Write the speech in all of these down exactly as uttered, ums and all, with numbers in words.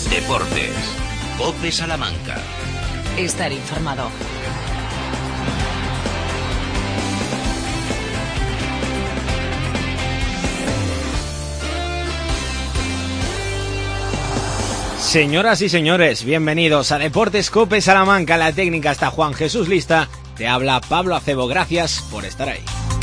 Deportes. COPE Salamanca. Estar informado. Señoras y señores, bienvenidos a Deportes COPE Salamanca. La técnica está Juan Jesús Lista. Te habla Pablo Acebo. Gracias por estar ahí.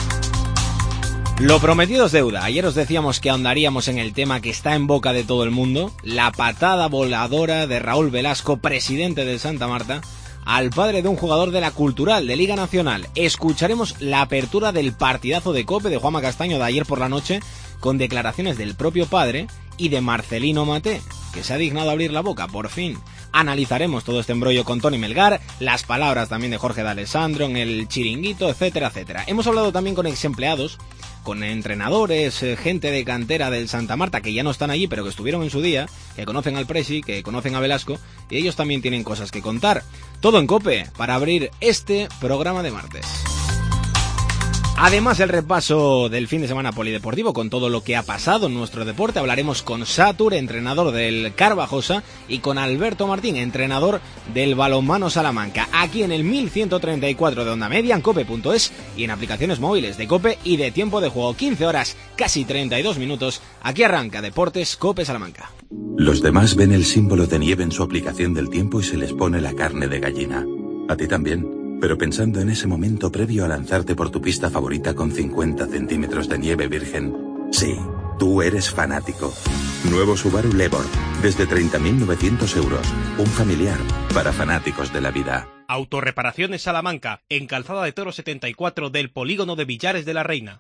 Lo prometido es deuda. Ayer os decíamos que ahondaríamos en el tema que está en boca de todo el mundo, la patada voladora de Raúl Velasco, presidente del Santa Marta, al padre de un jugador de la Cultural, de Liga Nacional. Escucharemos la apertura del partidazo de COPE de Juanma Castaño de ayer por la noche, con declaraciones del propio padre y de Marcelino Maté, que se ha dignado a abrir la boca, por fin. Analizaremos todo este embrollo con Tony Melgar, las palabras también de Jorge D'Alessandro en el chiringuito, etcétera, etcétera. Hemos hablado también con exempleados, con entrenadores, gente de cantera del Santa Marta, que ya no están allí, pero que estuvieron en su día, que conocen al Presi, que conocen a Velasco, y ellos también tienen cosas que contar. Todo en COPE, para abrir este programa de martes. Además, el repaso del fin de semana polideportivo con todo lo que ha pasado en nuestro deporte. Hablaremos con Satur, entrenador del Carvajosa, y con Alberto Martín, entrenador del Balonmano Salamanca. Aquí en el mil ciento treinta y cuatro de Onda Media, en cope punto es y en aplicaciones móviles de COPE y de Tiempo de Juego. quince horas, casi treinta y dos minutos. Aquí arranca Deportes COPE Salamanca. Los demás ven el símbolo de nieve en su aplicación del tiempo y se les pone la carne de gallina. A ti también. Pero pensando en ese momento previo a lanzarte por tu pista favorita con cincuenta centímetros de nieve virgen, sí, tú eres fanático. Nuevo Subaru Levorg, desde treinta mil novecientos euros. Un familiar para fanáticos de la vida. Autorreparaciones Salamanca, en Calzada de Toro setenta y cuatro del polígono de Villares de la Reina.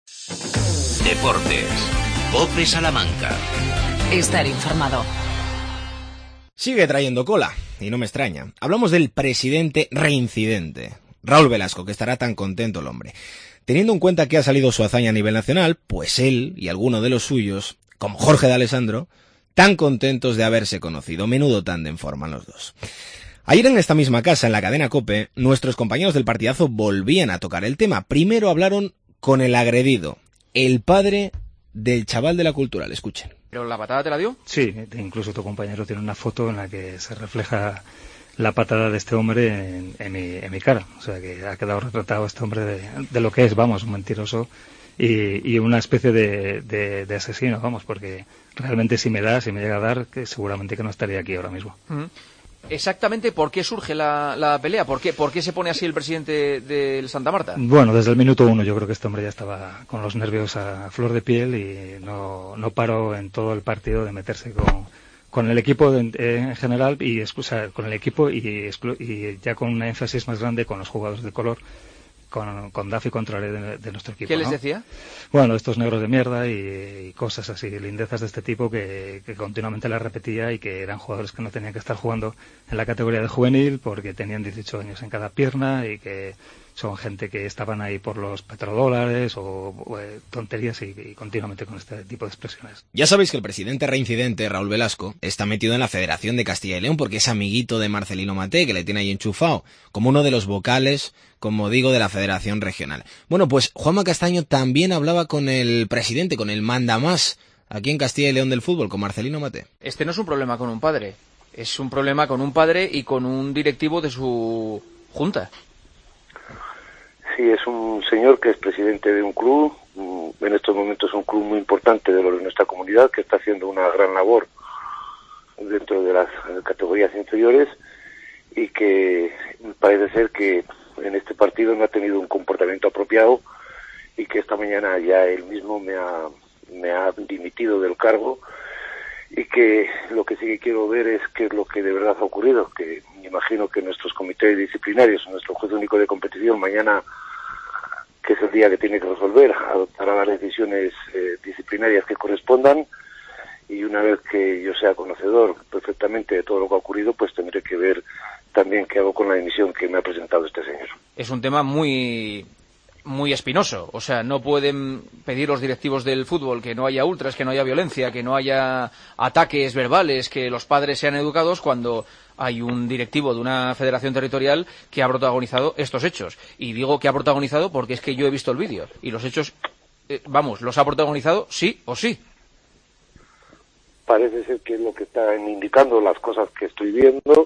Deportes. COPE Salamanca. Estar informado. Sigue trayendo cola, y no me extraña. Hablamos del presidente reincidente, Raúl Velasco, que estará tan contento el hombre. Teniendo en cuenta que ha salido su hazaña a nivel nacional, pues él y alguno de los suyos, como Jorge D'Alessandro, tan contentos de haberse conocido. Menudo tándem forman los dos. Ayer en esta misma casa, en la cadena COPE, nuestros compañeros del partidazo volvían a tocar el tema. Primero hablaron con el agredido, el padre del chaval de la Cultural. Escuchen. ¿Pero la patada te la dio? Sí, incluso tu compañero tiene una foto en la que se refleja la patada de este hombre en, en, mi, en mi cara. O sea, que ha quedado retratado este hombre de, de lo que es, vamos, un mentiroso y, y una especie de, de, de asesino, vamos, porque realmente si me da, si me llega a dar, que seguramente que no estaría aquí ahora mismo. Uh-huh. Exactamente, ¿por qué surge la, la pelea? ¿Por qué, ¿Por qué se pone así el presidente del Santa Marta? Bueno, desde el minuto uno yo creo que este hombre ya estaba con los nervios a flor de piel y no, no paró en todo el partido de meterse con, con el equipo de, en general y o sea, con el equipo y, y ya con un énfasis más grande con los jugadores de color, con, con Daffy Contraré de, de nuestro equipo. ¿Qué les ¿no? decía? Bueno, estos negros de mierda y, y cosas así, lindezas de este tipo que, que continuamente las repetía y que eran jugadores que no tenían que estar jugando en la categoría de juvenil porque tenían dieciocho años en cada pierna y que son gente que estaban ahí por los petrodólares o, o eh, tonterías y, y continuamente con este tipo de expresiones. Ya sabéis que el presidente reincidente, Raúl Velasco, está metido en la Federación de Castilla y León porque es amiguito de Marcelino Maté, que le tiene ahí enchufado, como uno de los vocales, como digo, de la Federación Regional. Bueno, pues Juanma Castaño también hablaba con el presidente, con el mandamás aquí en Castilla y León del fútbol, con Marcelino Maté. Este no es un problema con un padre, es un problema con un padre y con un directivo de su junta. Sí, es un señor que es presidente de un club, en estos momentos es un club muy importante de, lo de nuestra comunidad, que está haciendo una gran labor dentro de las categorías inferiores y que parece ser que en este partido no ha tenido un comportamiento apropiado y que esta mañana ya él mismo me ha, me ha dimitido del cargo y que lo que sí que quiero ver es qué es lo que de verdad ha ocurrido, que me imagino que nuestros comités disciplinarios, nuestro juez único de competición, mañana, que es el día que tiene que resolver, adoptará las decisiones eh, disciplinarias que correspondan y una vez que yo sea conocedor perfectamente de todo lo que ha ocurrido, pues tendré que ver también qué hago con la dimisión que me ha presentado este señor. Es un tema muy muy espinoso, o sea, no pueden pedir los directivos del fútbol que no haya ultras, que no haya violencia, que no haya ataques verbales, que los padres sean educados cuando hay un directivo de una federación territorial que ha protagonizado estos hechos. Y digo que ha protagonizado porque es que yo he visto el vídeo y los hechos, eh, vamos, los ha protagonizado sí o sí. parece ser que es lo que están indicando las cosas que estoy viendo,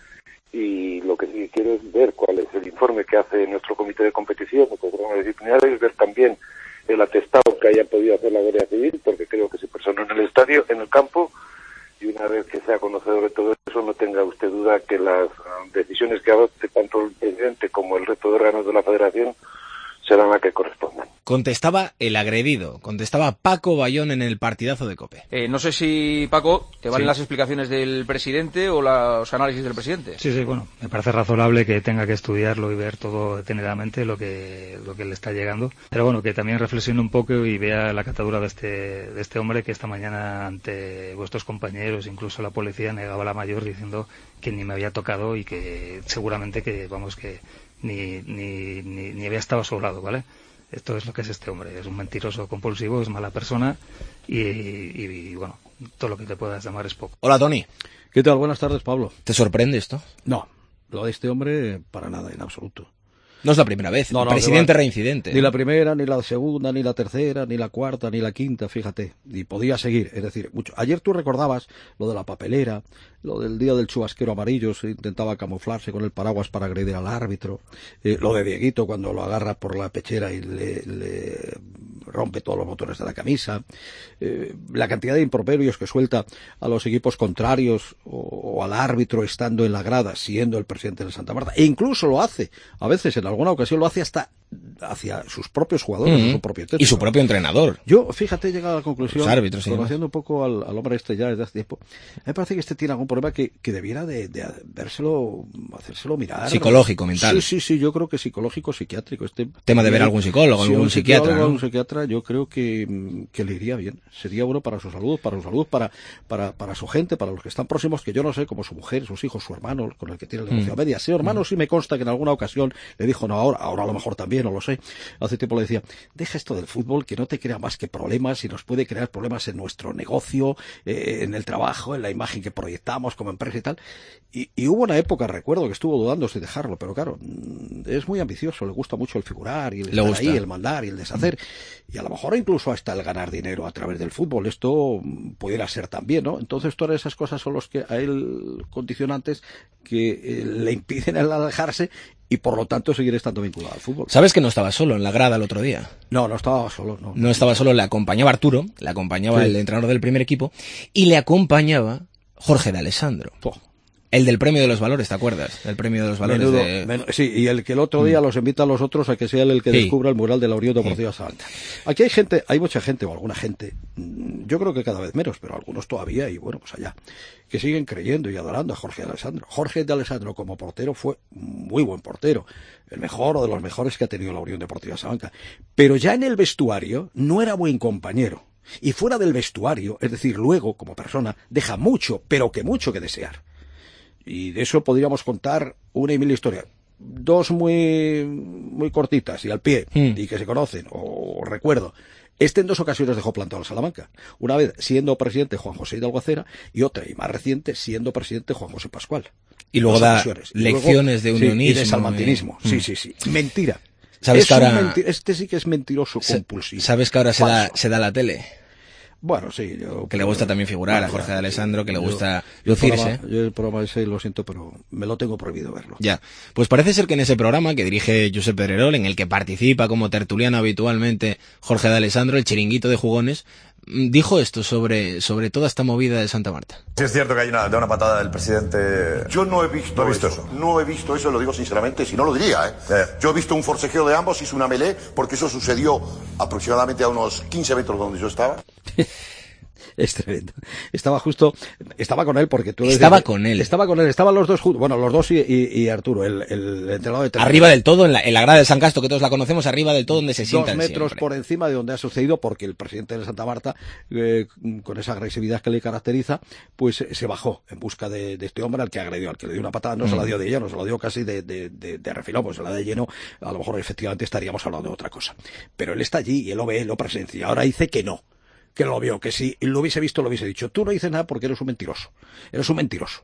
y lo que sí quiero es ver cuál es el informe que hace nuestro comité de competición, nuestro programa disciplinario, y ver también el atestado que haya podido hacer la Guardia Civil, porque creo que se personó en el estadio, en el campo, y una vez que sea conocedor de todo eso, no tenga usted duda que las uh, decisiones que adopte tanto el presidente como el resto de órganos de la federación serán las que correspondan. Contestaba el agredido, contestaba Paco Bayón en el partidazo de COPE. Eh, no sé si, Paco, ¿te valen Sí. las explicaciones del presidente o los análisis del presidente? Sí, sí, bueno, me parece razonable que tenga que estudiarlo y ver todo detenidamente lo que lo que le está llegando, pero bueno, que también reflexione un poco y vea la catadura de este de este hombre que esta mañana ante vuestros compañeros, incluso la policía, negaba la mayor diciendo que ni me había tocado y que seguramente que, vamos, que ni ni ni, ni había estado a su lado, ¿vale? Esto es lo que es este hombre, es un mentiroso compulsivo, es mala persona y, y, y bueno, todo lo que te puedas llamar es poco. Hola, Tony. ¿Qué tal? Buenas tardes, Pablo. ¿Te sorprende esto? No, lo de este hombre para nada, en absoluto. No es la primera vez. No, no, presidente que va. reincidente. Ni la primera, ni la segunda, ni la tercera, ni la cuarta, ni la quinta, fíjate. Y podía seguir, es decir, mucho. Ayer tú recordabas lo de la papelera, lo del día del chubasquero amarillo, se intentaba camuflarse con el paraguas para agredir al árbitro, eh, lo de Dieguito cuando lo agarra por la pechera y le, le rompe todos los botones de la camisa, eh, la cantidad de improperios que suelta a los equipos contrarios o, o al árbitro estando en la grada, siendo el presidente de Santa Marta, e incluso lo hace, a veces en alguna ocasión lo hace hasta hacia sus propios jugadores, Mm-hmm. su propio texto. Y su propio entrenador. Yo, fíjate, he llegado a la conclusión, Los árbitros, sí, conociendo un poco al, al hombre este ya desde hace tiempo, me parece que este tiene algún problema que, que debiera de, de vérselo, hacérselo mirar. Psicológico, mental. Sí, sí, sí, yo creo que psicológico, psiquiátrico. Este Tema de ver a algún psicólogo, si algún un psiquiatra, psicólogo, ¿no? algún psiquiatra, yo creo que, que le iría bien. Sería bueno para su salud, para su salud, para, para, para su gente, para los que están próximos, que yo no sé, como su mujer, sus hijos, su hermano, con el que tiene el negocio Mm. a media. Ese hermano mm. sí me consta que en alguna ocasión le dijo, no, ahora, ahora a lo mejor también, no lo sé. Hace tiempo le decía, deja esto del fútbol, que no te crea más que problemas y nos puede crear problemas en nuestro negocio, eh, en el trabajo, en la imagen que proyectamos como empresa y tal. Y, y hubo una época, recuerdo, que estuvo dudando si dejarlo, pero claro, es muy ambicioso, le gusta mucho el figurar y el Le estar gusta. ahí, el mandar y el deshacer. Y a lo mejor incluso hasta el ganar dinero a través del fútbol. Esto pudiera ser también, ¿no? Entonces todas esas cosas son los que a él condicionantes que eh, le impiden el alejarse y por lo tanto seguir estando vinculado al fútbol. ¿Sabes que no estaba solo en la grada el otro día? No, no estaba solo, no. No estaba solo, le acompañaba Arturo, le acompañaba Sí. el entrenador del primer equipo y le acompañaba Jorge de Alessandro. Oh. El del premio de los valores, ¿te acuerdas? El premio de los valores Menudo, de... men- sí, y el que el otro día mm. los invita a los otros a que sea él el que Sí. descubra el mural de la Unión Deportiva Sí. Salamanca. Aquí hay gente, hay mucha gente, o alguna gente, yo creo que cada vez menos, pero algunos todavía, y bueno, pues allá, que siguen creyendo y adorando a Jorge de Alessandro. Jorge de Alessandro como portero fue muy buen portero, el mejor o de los mejores que ha tenido la Unión Deportiva Salamanca. Pero ya en el vestuario no era buen compañero. Y fuera del vestuario, es decir, luego, como persona, deja mucho, pero que mucho que desear. Y de eso podríamos contar una y mil historias. Dos muy muy cortitas y al pie, Mm. y que se conocen, o recuerdo. Este en dos ocasiones dejó plantado al Salamanca. Una vez siendo presidente Juan José Hidalgo Acera y otra, y más reciente, siendo presidente Juan José Pascual. Y luego Dos da ocasiones. Y lecciones de sí, unionismo. y de salmantinismo. y- Sí, Mm. sí, sí. Mentira. ¿Sabes Es que un ahora- menti- Este sí que es mentiroso Sa- compulsivo. ¿Sabes que ahora se da, Falso. se da la tele? Bueno, sí. Yo, Que le gusta también figurar a Bueno, Jorge ya, de Alessandro, que le yo- gusta yo el lucirse. programa- Yo el programa ese lo siento, pero me lo tengo prohibido verlo. Ya, pues parece ser que en ese programa que dirige Josep Pedrerol, en el que participa como tertuliano habitualmente Jorge de Alessandro, el chiringuito de jugones, mm, dijo esto sobre, sobre toda esta movida de Santa Marta. Sí, es cierto que hay una, de una patada del presidente. Yo no he visto, ¿No he visto eso. eso? No he visto eso, lo digo sinceramente, si no lo diría, ¿eh? Eh. Yo he visto un forcejeo de ambos, hice una melee, porque eso sucedió aproximadamente a unos quince metros donde yo estaba. Es tremendo. Estaba justo, estaba con él porque tú... Estaba decías- con él. Estaba con él, estaban los dos juntos, bueno, los dos y, y, y Arturo, el, el entrenador de tercera. Arriba del todo, en la, en la grada del San Casto, que todos la conocemos, arriba del todo donde se Dos sientan metros siempre. por encima de donde ha sucedido, porque el presidente de Santa Marta, eh, con esa agresividad que le caracteriza, pues eh, se bajó en busca de, de este hombre al que agredió, al que le dio una patada, no Mm. se la dio de lleno, se la dio casi de, de, de, de refilón, pues se la de lleno, a lo mejor efectivamente estaríamos hablando de otra cosa. Pero él está allí y él lo ve, él lo presencia, ahora dice que no, que lo vio, que si lo hubiese visto lo hubiese dicho. Tú no dices nada porque eres un mentiroso, eres un mentiroso.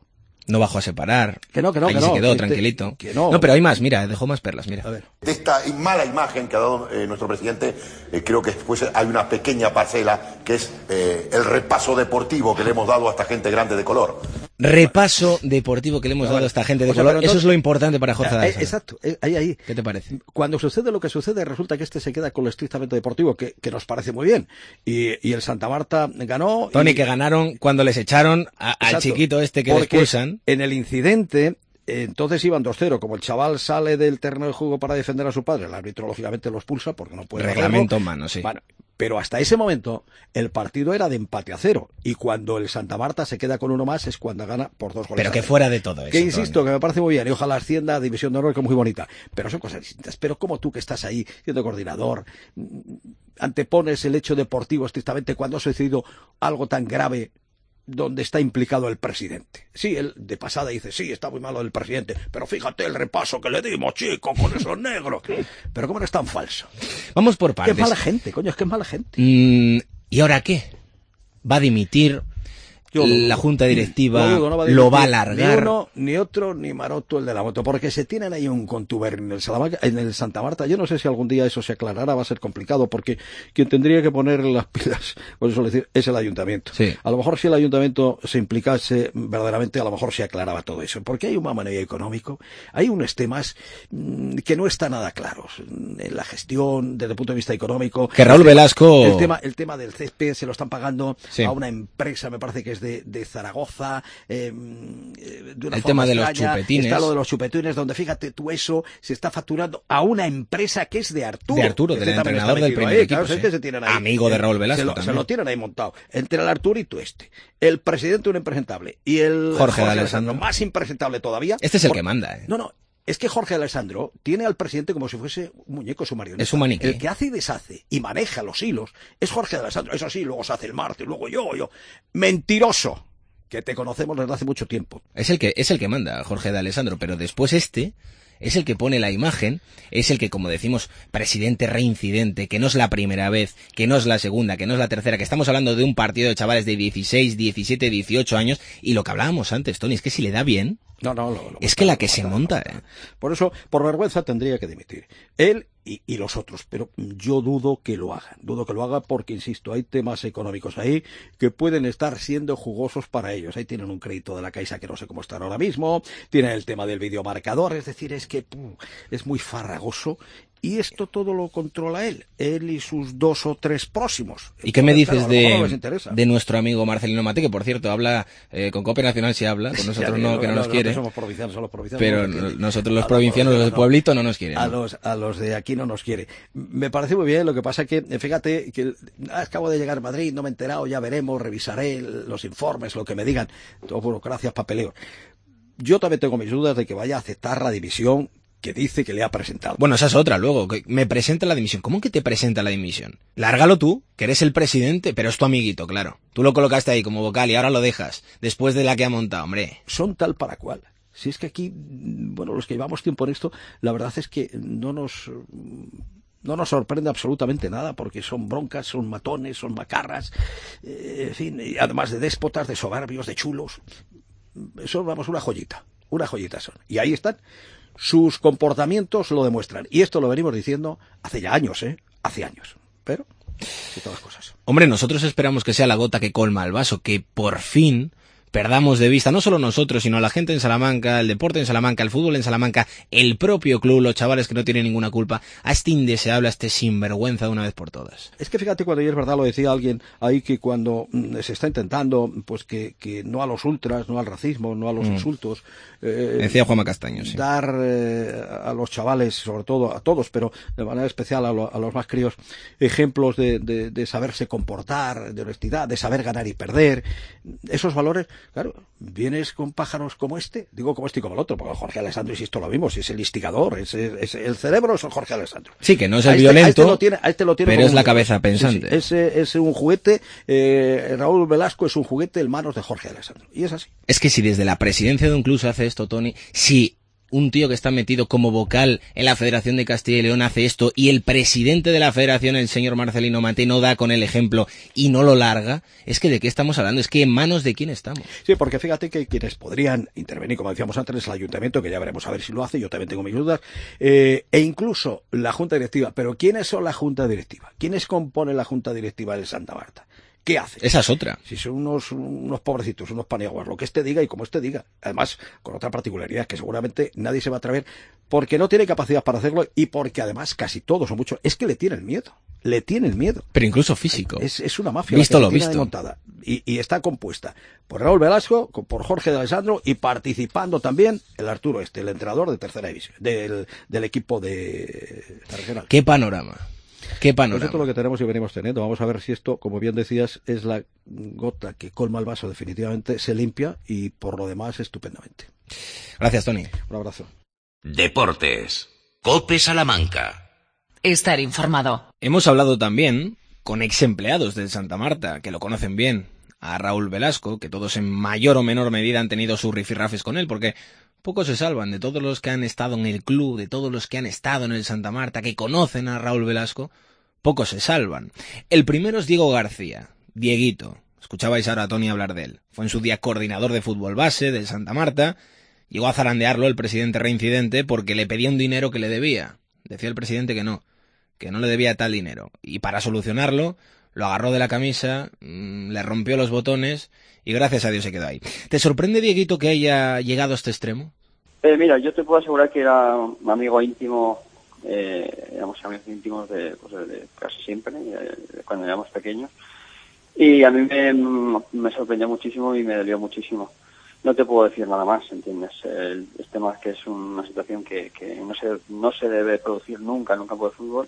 No bajó a separar. Que no, que no, Ahí que se no. quedó Que tranquilito. Que no. No, pero hay más, mira, dejó más perlas, mira. A ver. De esta mala imagen que ha dado eh, nuestro presidente, eh, creo que después hay una pequeña parcela que es eh, el repaso deportivo que le hemos dado a esta gente grande de color. Repaso deportivo que le hemos dado a esta gente de O sea, color. pero entonces- Eso es lo importante para Jorge Eh, D'Alessandro. Exacto, eh, ahí, ahí. ¿Qué te parece? Cuando sucede lo que sucede, resulta que este se queda con lo estrictamente deportivo, que, que nos parece muy bien. Y, y el Santa Marta ganó. Tony, y- que ganaron cuando les echaron a- al Exacto, chiquito este que le porque expulsan. En el incidente, eh, entonces iban dos cero. Como el chaval sale del terreno de juego para defender a su padre, el árbitro lógicamente lo expulsa porque no puede Reglamento en hacerlo. mano, sí. Bueno, pero hasta ese momento el partido era de empate a cero. Y cuando el Santa Marta se queda con uno más es cuando gana por dos goles. Pero a que cero. fuera de todo eso. Que insisto, Tony. que me parece muy bien, y ojalá ascienda a División de Honor, que es muy bonita. Pero son cosas distintas. Pero como tú que estás ahí, siendo coordinador, mm, antepones el hecho deportivo estrictamente cuando ha sucedido algo tan grave donde está implicado el presidente. Sí, él de pasada dice, sí, está muy malo el presidente, pero fíjate el repaso que le dimos, chico, con esos negros. Pero cómo no es tan falso. Vamos por Qué partes. mala gente, coño, es que es mala gente. Mm, ¿Y ahora qué? ¿Va a dimitir? Yo lo La dudo. junta directiva Lo dudo, no va a lo va a dimitir alargar. Ni uno, ni otro, ni Maroto, el de la moto, porque se tienen ahí un contubernio en el Salamanca, en el Santa Marta. Yo no sé si algún día eso se aclarará, va a ser complicado, porque quien tendría que poner las pilas, por eso decir, es el ayuntamiento. Sí. A lo mejor si el ayuntamiento se implicase verdaderamente, a lo mejor se aclaraba todo eso, porque hay un mamoneo económico, hay unos temas mmm, que no están nada claros en la gestión, desde el punto de vista económico. Que Raúl el tema, Velasco- El tema, el tema del césped se lo están pagando Sí. a una empresa, me parece que es de, de Zaragoza, eh, de una El forma tema de los extraña. chupetines. Está lo de los chupetines, donde fíjate tú eso se está facturando a una empresa que es de Arturo. De Arturo, que del este también entrenador está del metido primer ahí, equipo, claro, es sí. que se tienen ahí. Amigo de Raúl Velasco Se lo, se también. lo tienen ahí montado. Entre el Arturito este, el presidente un impresentable y el Jorge D'Alessandro. más impresentable todavía. Este es el por- que manda, ¿eh? No, no. Es que Jorge D'Alessandro tiene al presidente como si fuese un muñeco, su marioneta. Es un maniquí. El que hace y deshace y maneja los hilos es Jorge D'Alessandro. Eso sí, luego se hace el martes, luego yo, yo. Mentiroso. Que te conocemos desde hace mucho tiempo. Es el que es el que manda, Jorge D'Alessandro, pero después este es el que pone la imagen, es el que, como decimos, presidente reincidente, que no es la primera vez, que no es la segunda, que no es la tercera, que estamos hablando de un partido de chavales de dieciséis, diecisiete, dieciocho años, y lo que hablábamos antes, Tony, es que si le da bien, No, no, lo, lo es que la que se monta, ¿eh? Por eso, por vergüenza tendría que dimitir. Él y, y los otros, pero yo dudo que lo hagan. Dudo que lo haga porque, insisto, hay temas económicos ahí que pueden estar siendo jugosos para ellos. Ahí tienen un crédito de la Caixa que no sé cómo están ahora mismo, tienen el tema del videomarcador, es decir, es que pum, es muy farragoso. Y esto todo lo controla él, él y sus dos o tres próximos. ¿Y qué me Entonces, dices claro, a lo mejor no les de, interesa. de nuestro amigo Marcelino Mate, que por cierto habla, eh, con Cope Nacional sí habla, con nosotros Ya, no, no, que no, no, nos no, quiere, no somos provincianos, son los provincianos, pero no nos quieren. nosotros los A provincianos, los del no. pueblito, no nos quieren. A ¿no? los, a los de aquí no nos quiere. Me parece muy bien, lo que pasa que, fíjate, que acabo de llegar a Madrid, no me he enterado, ya veremos, revisaré los informes, lo que me digan, todo burocracias, papeleo. Yo también tengo mis dudas de que vaya a aceptar la división que dice que le ha presentado. Bueno, esa es otra, luego, que me presenta la dimisión. ¿Cómo que te presenta la dimisión? Lárgalo tú, que eres el presidente, pero es tu amiguito, claro. Tú lo colocaste ahí como vocal y ahora lo dejas, después de la que ha montado, hombre. Son tal para cual. Si es que aquí, bueno, los que llevamos tiempo en esto, la verdad es que no nos... No nos sorprende absolutamente nada, porque son broncas, son matones, son macarras, eh, en fin, y además de déspotas, de soberbios, de chulos. Son, vamos, una joyita, una joyita son. Y ahí están. Sus comportamientos lo demuestran. Y esto lo venimos diciendo hace ya años, ¿eh? Hace años. Pero, sí, todas las cosas. Hombre, nosotros esperamos que sea la gota que colma el vaso, que por fin perdamos de vista, no solo nosotros, sino la gente en Salamanca, el deporte en Salamanca, el fútbol en Salamanca, el propio club, los chavales que no tienen ninguna culpa, a este indeseable, a este sinvergüenza de una vez por todas. Es que fíjate, cuando ayer es verdad, lo decía alguien ahí, que cuando mm, se está intentando, pues que, que no a los ultras, no al racismo, no a los Mm. insultos, eh, Decía Juanma Castaño, sí. dar eh, a los chavales, sobre todo a todos, pero de manera especial a, lo, a los más críos, ejemplos de, de, de saberse comportar, de honestidad, de saber ganar y perder, esos valores, claro, vienes con pájaros como este, digo como este y como el otro, porque Jorge D'Alessandro, insisto, lo mismo, si es el instigador, es, es, el cerebro es el Jorge D'Alessandro. Sí, que no es el A este- violento, a este lo tiene- a este lo tiene pero como es la un- cabeza sí, pensante. sí, ese es un juguete, eh, Raúl Velasco es un juguete en manos de Jorge D'Alessandro, y es así. Es que si desde la presidencia de un club se hace esto, Tony, si un tío que está metido como vocal en la Federación de Castilla y León hace esto y el presidente de la Federación, el señor Marcelino Mate, no da con el ejemplo y no lo larga, es que ¿de qué estamos hablando? Es que ¿en manos de quién estamos? Sí, porque fíjate que quienes podrían intervenir, como decíamos antes, es el ayuntamiento, que ya veremos a ver si lo hace, yo también tengo mis dudas, eh, e incluso la junta directiva. Pero ¿quiénes son la junta directiva? ¿Quiénes componen la junta directiva de Santa Marta? ¿Qué hace? Esa es otra. Si son unos, unos pobrecitos, unos paniaguas, lo que este diga y como este diga. Además, con otra particularidad, que seguramente nadie se va a atrever, porque no tiene capacidad para hacerlo y porque además casi todos o muchos, es que le tienen miedo. Le tienen miedo. Pero incluso físico. Es, es una mafia. Visto la que lo se tiene visto. montada. Y, y está compuesta por Raúl Velasco, por Jorge de Alessandro y participando también el Arturo Este, el entrenador de tercera división, del, del equipo de la regional. ¿Qué panorama? ¿Qué panorama? Pues esto es lo que tenemos y venimos teniendo. Vamos a ver si esto, como bien decías, es la gota que colma el vaso. Definitivamente se limpia y por lo demás estupendamente. Gracias, Tony. Un abrazo. Deportes. COPE Salamanca. Estar informado. Hemos hablado también con ex empleados del Santa Marta, que lo conocen bien, a Raúl Velasco, que todos en mayor o menor medida han tenido sus rifirrafes con él, porque pocos se salvan de todos los que han estado en el club, de todos los que han estado en el Santa Marta, que conocen a Raúl Velasco, pocos se salvan. El primero es Diego García, Dieguito. Escuchabais ahora a Tony hablar de él. Fue en su día coordinador de fútbol base del Santa Marta. Llegó a zarandearlo el presidente reincidente porque le pedía un dinero que le debía. Decía el presidente que no, que no le debía tal dinero. Y para solucionarlo, lo agarró de la camisa, mmm, le rompió los botones y gracias a Dios se quedó ahí. ¿Te sorprende, Dieguito, que haya llegado a este extremo? Eh, mira, yo te puedo asegurar que era un amigo íntimo, eh, éramos amigos íntimos de, pues, de casi siempre, de, cuando éramos pequeños. Y a mí me, me sorprendió muchísimo y me dolió muchísimo. No te puedo decir nada más, ¿entiendes? El, este más que es una situación que, que no se no se debe producir nunca en un campo de fútbol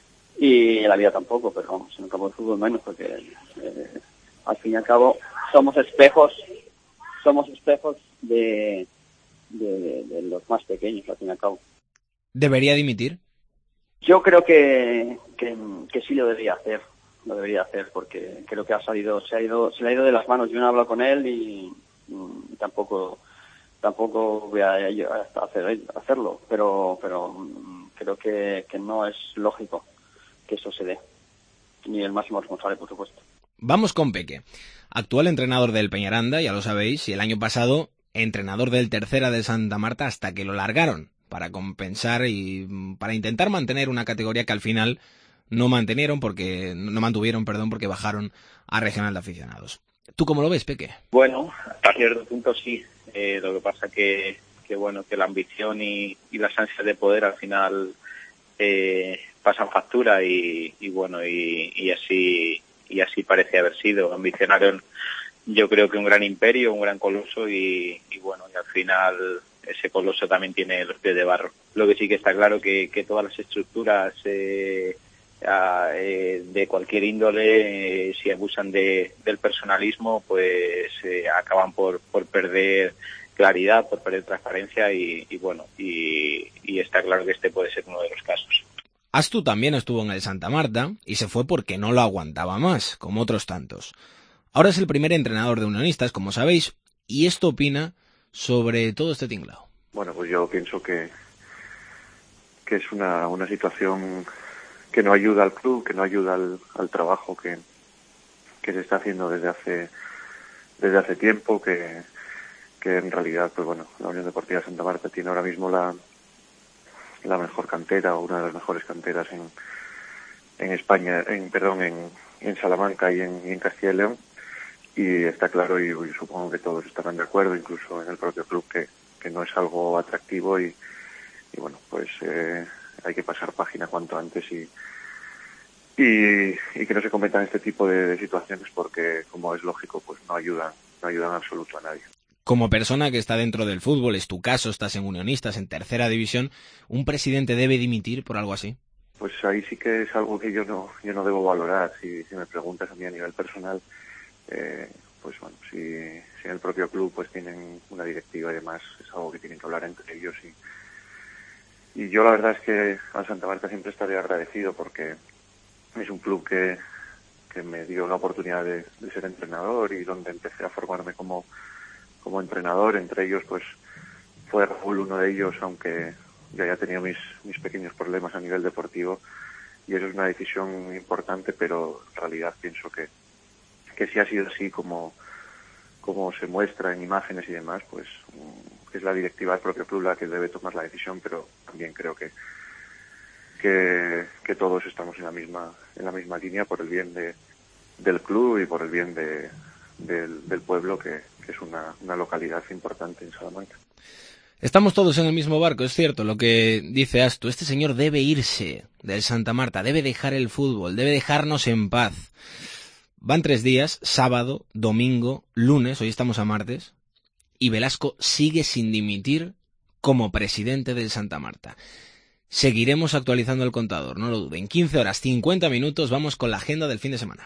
y en la vida tampoco, pero vamos, en un campo de fútbol menos, porque eh, al fin y al cabo somos espejos, somos espejos de, de, de los más pequeños, al fin y al cabo. ¿Debería dimitir? Yo creo que, que, que sí lo debería hacer, lo debería hacer, porque creo que ha salido, se ha ido, se le ha ido de las manos. Yo no he hablado con él y tampoco tampoco voy a, a hacer, hacerlo, pero pero creo que, que no es lógico que eso se dé, ni el máximo responsable, por supuesto. Vamos con Peque, actual entrenador del Peñaranda, ya lo sabéis, y el año pasado entrenador del Tercera de Santa Marta hasta que lo largaron para compensar y para intentar mantener una categoría que al final no mantenieron porque no mantuvieron, perdón, porque bajaron a Regional de Aficionados. ¿Tú cómo lo ves, Peque? Bueno, hasta cierto punto sí. Eh, lo que pasa que, que bueno, que la ambición y, y las ansias de poder al final eh, pasan factura y, y bueno, y, y así y así parece haber sido. Ambicionaron, yo creo que un gran imperio, un gran coloso y, y bueno, y al final ese coloso también tiene los pies de barro. Lo que sí que está claro que, que todas las estructuras eh, Eh, de cualquier índole, eh, si abusan de, del personalismo, pues eh, acaban por, por perder claridad, por perder transparencia y, y bueno, y, y está claro que este puede ser uno de los casos. Astu también estuvo en el Santa Marta y se fue porque no lo aguantaba más, como otros tantos. Ahora es el primer entrenador de Unionistas, como sabéis, y esto opina sobre todo este tinglao. Bueno, pues yo pienso que, que es una, una situación que no ayuda al club, que no ayuda al, al trabajo que, que se está haciendo desde hace desde hace tiempo, que, que en realidad, pues bueno, la Unión Deportiva Santa Marta tiene ahora mismo la, la mejor cantera, o una de las mejores canteras en, en España, en perdón, en, en Salamanca y en, y en Castilla y León, y está claro, y, y supongo que todos estarán de acuerdo, incluso en el propio club, que, que no es algo atractivo y, y bueno, pues eh, hay que pasar página cuanto antes y, y, y que no se cometan este tipo de, de situaciones porque, como es lógico, pues no ayudan, no ayudan en absoluto a nadie. Como persona que está dentro del fútbol, es tu caso, estás en Unionistas, en tercera división, ¿un presidente debe dimitir por algo así? Pues ahí sí que es algo que yo no yo no debo valorar. Si, si me preguntas a mí a nivel personal, eh, pues bueno, si, si en el propio club pues tienen una directiva y demás, es algo que tienen que hablar entre ellos y Y yo la verdad es que a Santa Marta siempre estaré agradecido porque es un club que, que me dio la oportunidad de, de ser entrenador y donde empecé a formarme como, como entrenador, entre ellos pues fue Raúl uno de ellos, aunque yo ya tenía mis, mis pequeños problemas a nivel deportivo, y eso es una decisión importante, pero en realidad pienso que, que si ha sido así como, como se muestra en imágenes y demás, pues es la directiva del propio club la que debe tomar la decisión, pero también creo que que, que todos estamos en la misma en la misma línea por el bien de, del club y por el bien de, del, del pueblo, que, que es una, una localidad importante en Salamanca. Estamos todos en el mismo barco, es cierto lo que dice Astu. Este señor debe irse del Santa Marta, debe dejar el fútbol, debe dejarnos en paz. Van tres días, sábado, domingo, lunes, hoy estamos a martes, y Velasco sigue sin dimitir como presidente del Santa Marta. Seguiremos actualizando el contador, no lo duden. quince horas, cincuenta minutos, vamos con la agenda del fin de semana.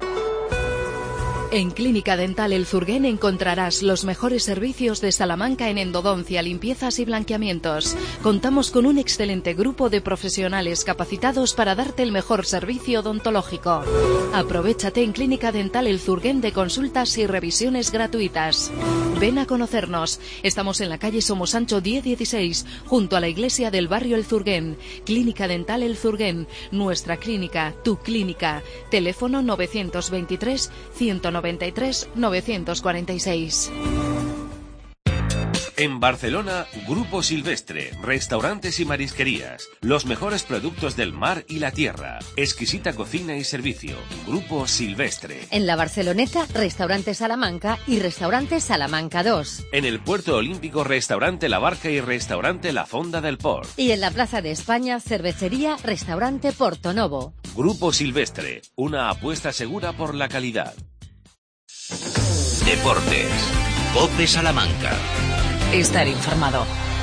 En Clínica Dental El Zurguén encontrarás los mejores servicios de Salamanca en endodoncia, limpiezas y blanqueamientos. Contamos con un excelente grupo de profesionales capacitados para darte el mejor servicio odontológico. Aprovéchate en Clínica Dental El Zurguén de consultas y revisiones gratuitas. Ven a conocernos. Estamos en la calle Somosancho diez dieciséis, junto a la iglesia del barrio El Zurguén. Clínica Dental El Zurguén, nuestra clínica, tu clínica. Teléfono novecientos veintitrés, ciento noventa y tres, novecientos cuarenta y seis. En Barcelona, Grupo Silvestre, restaurantes y marisquerías, los mejores productos del mar y la tierra, exquisita cocina y servicio. Grupo Silvestre. En la Barceloneta, Restaurante Salamanca y Restaurante Salamanca dos. En el Puerto Olímpico, Restaurante La Barca y Restaurante La Fonda del Port. Y en la Plaza de España, Cervecería Restaurante Portonovo. Grupo Silvestre, una apuesta segura por la calidad. Deportes. COPE Salamanca. Estar informado.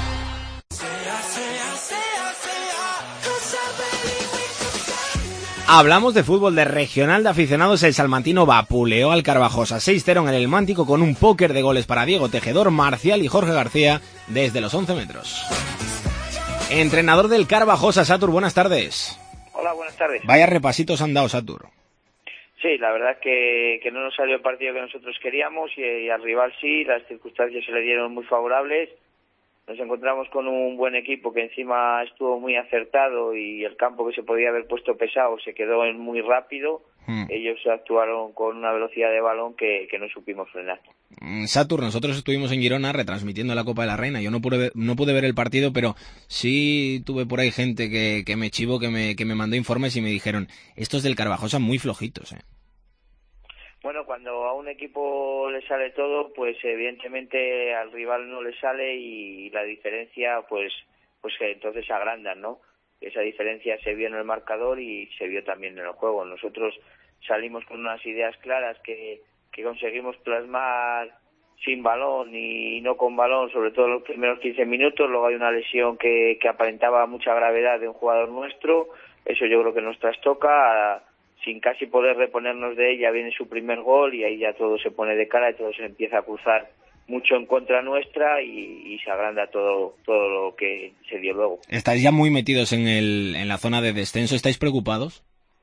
Hablamos de fútbol de regional de aficionados. El salmantino vapuleó al Carvajosa seis cero en el Mántico con un póker de goles para Diego Tejedor, Marcial y Jorge García desde los once metros. Entrenador del Carvajosa, Satur, buenas tardes. Hola, buenas tardes. Vaya repasitos han dado, Satur. Sí, la verdad es que, que no nos salió el partido que nosotros queríamos y, y al rival sí, las circunstancias se le dieron muy favorables. Nos encontramos con un buen equipo que encima estuvo muy acertado y el campo que se podía haber puesto pesado se quedó en muy rápido. Hmm. Ellos actuaron con una velocidad de balón que, que no supimos frenar. Satur, nosotros estuvimos en Girona retransmitiendo la Copa de la Reina. Yo no pude ver, no pude ver el partido, pero sí tuve por ahí gente que, que me chivó, que me, que me mandó informes y me dijeron, estos del Carvajosa muy flojitos, ¿eh? Bueno, cuando a un equipo le sale todo, pues evidentemente al rival no le sale y la diferencia, pues, pues que entonces se agrandan, ¿no? Esa diferencia se vio en el marcador y se vio también en el juego. Nosotros salimos con unas ideas claras que, que conseguimos plasmar sin balón y no con balón, sobre todo en los primeros quince minutos. Luego hay una lesión que, que aparentaba mucha gravedad de un jugador nuestro. Eso yo creo que nos trastoca. Sin casi poder reponernos de ella, viene su primer gol y ahí ya todo se pone de cara y todo se empieza a cruzar mucho en contra nuestra y, y se agranda todo todo lo que se dio luego. ¿Estáis ya muy metidos en el en la zona de descenso? ¿Estáis preocupados?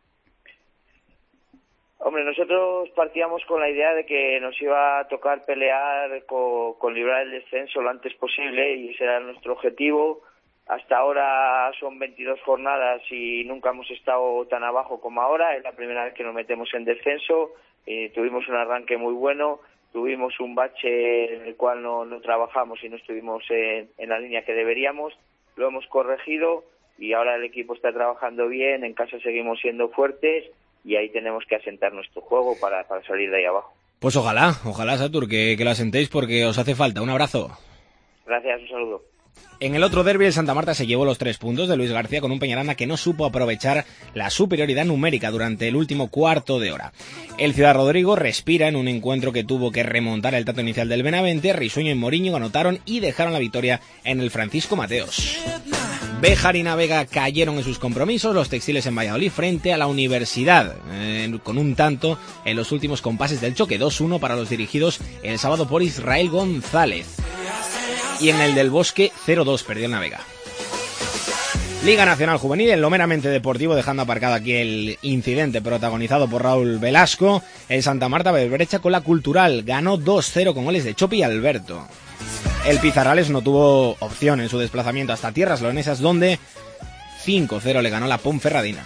Hombre, nosotros partíamos con la idea de que nos iba a tocar pelear con, con librar el descenso lo antes posible y ese era nuestro objetivo. Hasta ahora son veintidós jornadas y nunca hemos estado tan abajo como ahora. Es la primera vez que nos metemos en descenso. Eh, tuvimos un arranque muy bueno, tuvimos un bache en el cual no, no trabajamos y no estuvimos en, en la línea que deberíamos. Lo hemos corregido y ahora el equipo está trabajando bien. En casa seguimos siendo fuertes y ahí tenemos que asentar nuestro juego para, para salir de ahí abajo. Pues ojalá, ojalá, Satur, que, que lo asentéis porque os hace falta. Un abrazo. Gracias, un saludo. En el otro derbi, el Santa Marta se llevó los tres puntos de Luis García con un Peñaranda que no supo aprovechar la superioridad numérica durante el último cuarto de hora. El Ciudad Rodrigo respira en un encuentro que tuvo que remontar el tanto inicial del Benavente. Risueño y Moriño anotaron y dejaron la victoria en el Francisco Mateos. Béjar y Navega cayeron en sus compromisos, los textiles en Valladolid frente a la Universidad, eh, con un tanto en los últimos compases del choque, dos uno para los dirigidos el sábado por Israel González. Y en el del Bosque, cero dos, perdió el Navega. Liga Nacional Juvenil, en lo meramente deportivo, dejando aparcado aquí el incidente protagonizado por Raúl Velasco. El Santa Marta Belbrecha con la Cultural ganó dos cero con goles de Chopi y Alberto. El Pizarrales no tuvo opción en su desplazamiento hasta tierras leonesas, donde cinco cero le ganó la Ponferradina.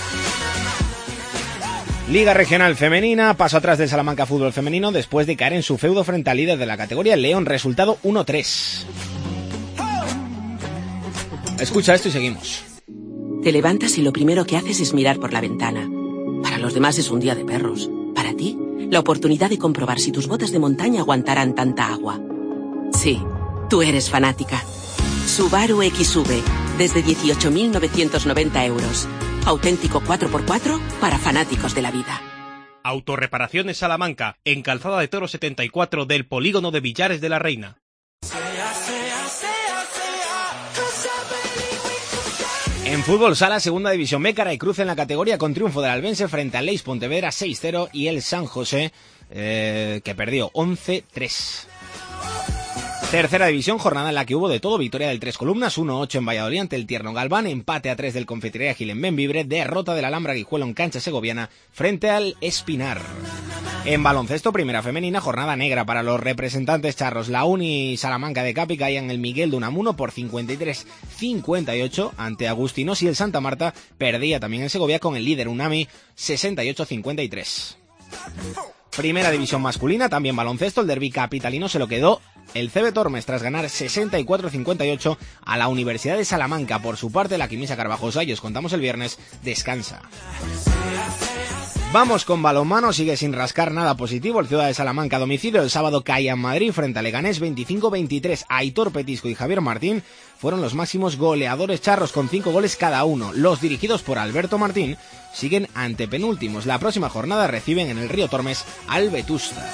Liga Regional Femenina, paso atrás del Salamanca Fútbol Femenino después de caer en su feudo frente al líder de la categoría, León, resultado uno tres. Escucha esto y seguimos. Te levantas y lo primero que haces es mirar por la ventana. Para los demás es un día de perros. Para ti, la oportunidad de comprobar si tus botas de montaña aguantarán tanta agua. Sí, tú eres fanática. Subaru X V, desde dieciocho mil novecientos noventa euros. Auténtico cuatro por cuatro para fanáticos de la vida. Autorreparaciones Salamanca, en Calzada de Toro setenta y cuatro del Polígono de Villares de la Reina. En fútbol sala, segunda división B, Cara y Cruz en la categoría con triunfo del Albense frente al Leis Pontevedra seis cero y el San José eh, que perdió once tres. Tercera división, jornada en la que hubo de todo, victoria del Tres Columnas, uno ocho en Valladolid ante el Tierno Galván, empate a tres del Confitería Gil en Benvibre, derrota del Alhambra Guijuelo en cancha segoviana frente al Espinar. En baloncesto, primera femenina, jornada negra para los representantes charros. La Uni Salamanca de Capi caía en el Miguel de Unamuno por cincuenta y tres cincuenta y ocho ante Agustinos y el Santa Marta perdía también en Segovia con el líder Unami sesenta y ocho cincuenta y tres. Primera división masculina, también baloncesto, el derbi capitalino se lo quedó el C B Tormes tras ganar sesenta y cuatro cincuenta y ocho a la Universidad de Salamanca. Por su parte, la Quimisa Carvajosa, y os contamos el viernes, descansa. Vamos con balonmano, sigue sin rascar nada positivo el Ciudad de Salamanca a domicilio. El sábado caía en Madrid frente a Leganés veinticinco veintitrés. Aitor Petisco y Javier Martín fueron los máximos goleadores charros con cinco goles cada uno. Los dirigidos por Alberto Martín siguen antepenúltimos. La próxima jornada reciben en el Río Tormes al Vetusta.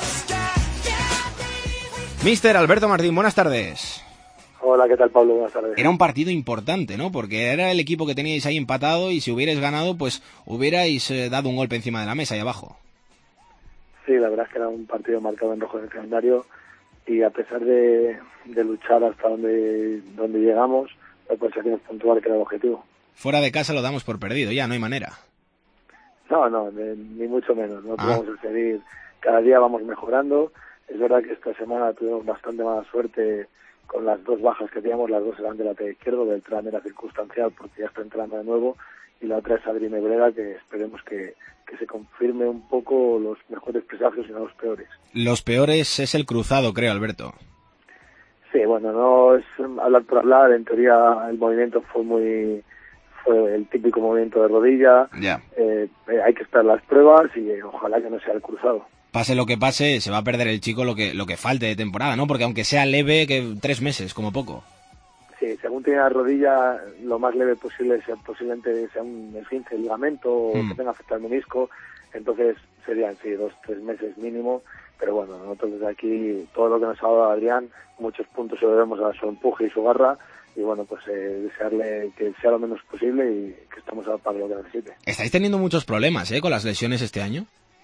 Mister Alberto Martín, buenas tardes. Hola, ¿qué tal, Pablo? Buenas tardes. Era un partido importante, ¿no? Porque era el equipo que teníais ahí empatado y si hubierais ganado, pues hubierais eh, dado un golpe encima de la mesa ahí abajo. Sí, la verdad es que era un partido marcado en rojo en el calendario y a pesar de, de luchar hasta donde, donde llegamos, la posición es puntual, que era el objetivo. Fuera de casa lo damos por perdido, ya no hay manera. No, no, de, ni mucho menos. No ah. podemos seguir. Cada día vamos mejorando. Es verdad que esta semana tuvimos bastante mala suerte con las dos bajas que teníamos. Las dos eran del lateral izquierdo, Beltrán era circunstancial porque ya está entrando de nuevo, y la otra es Adri Nebreda, que esperemos que, que se confirme un poco los mejores presagios y no los peores. Los peores es el cruzado, creo, Alberto. Sí, bueno, no es hablar por hablar. En teoría el movimiento fue muy fue el típico movimiento de rodilla. Ya. Eh, hay que esperar las pruebas y eh, ojalá que no sea el cruzado. Pase lo que pase, se va a perder el chico lo que lo que falte de temporada, ¿no? Porque aunque sea leve, que tres meses, como poco. Sí, según tiene la rodilla, lo más leve posible, sea, posiblemente sea un esguince de ligamento o mm. que tenga afectado el menisco. Entonces serían, sí, dos, tres meses mínimo. Pero bueno, nosotros desde aquí, todo lo que nos ha dado Adrián, muchos puntos se lo debemos a su empuje y su garra. Y bueno, pues eh, desearle que sea lo menos posible y que estemos a para lo que necesite. Estáis teniendo muchos problemas, ¿eh? Con las lesiones este año.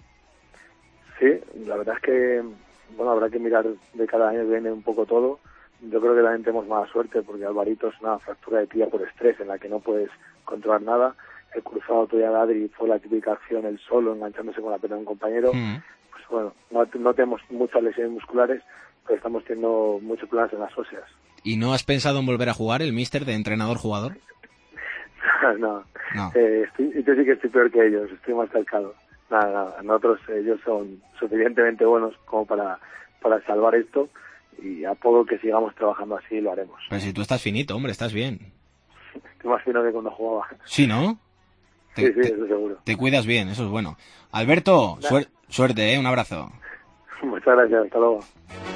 Sí, la verdad es que, bueno, habrá que mirar de cada año que viene un poco todo. Yo creo que también tenemos mala suerte porque Alvarito es una fractura de tibia por estrés en la que no puedes controlar nada. El cruzado tuya de Adri fue la típica acción, el solo enganchándose con la pelota de un compañero. Mm. Pues bueno, no, no tenemos muchas lesiones musculares, pero estamos teniendo muchos problemas en las óseas. ¿Y no has pensado en volver a jugar el míster de entrenador-jugador? no, no. Eh, estoy, yo sí que estoy peor que ellos, estoy más calcado. Nada, nada, nosotros ellos son suficientemente buenos como para, para salvar esto y a poco que sigamos trabajando así lo haremos. Pero si tú estás finito, hombre, estás bien. Estoy más fino que cuando jugaba. Sí, ¿no? Te, sí, sí, te, eso seguro. Te cuidas bien, eso es bueno. Alberto, suer, suerte, ¿eh? Un abrazo. Muchas gracias, hasta luego.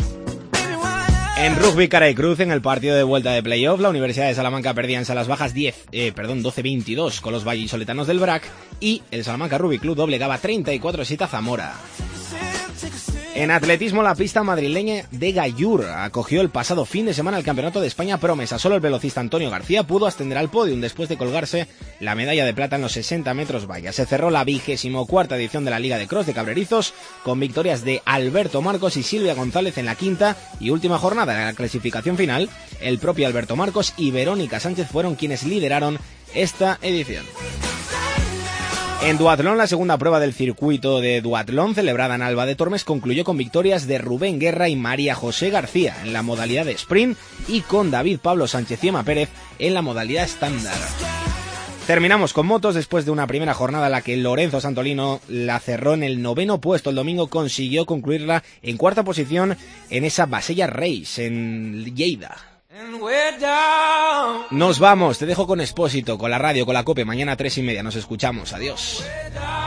En rugby cara y cruz, en el partido de vuelta de playoff, la Universidad de Salamanca perdía en Salas Bajas diez, eh, perdón, doce veintidós con los vallisoletanos del B R A C y el Salamanca Rugby Club doblegaba treinta y cuatro siete a Zamora. En atletismo, la pista madrileña de Gallur acogió el pasado fin de semana el Campeonato de España Promesa. Solo el velocista Antonio García pudo ascender al podium después de colgarse la medalla de plata en los sesenta metros valla. Se cerró la vigésimo cuarta edición de la Liga de Cross de Cabrerizos con victorias de Alberto Marcos y Silvia González en la quinta y última jornada de la clasificación final. El propio Alberto Marcos y Verónica Sánchez fueron quienes lideraron esta edición. En duatlón, la segunda prueba del circuito de duatlón celebrada en Alba de Tormes concluyó con victorias de Rubén Guerra y María José García en la modalidad de sprint y con David Pablo Sánchez y Emma Pérez en la modalidad estándar. Terminamos con motos después de una primera jornada en la que Lorenzo Santolino la cerró en el noveno puesto. El domingo consiguió concluirla en cuarta posición en esa Basella Race en Lleida. Nos vamos, te dejo con Expósito, con la radio, con la COPE. Mañana a tres y media nos escuchamos. Adiós.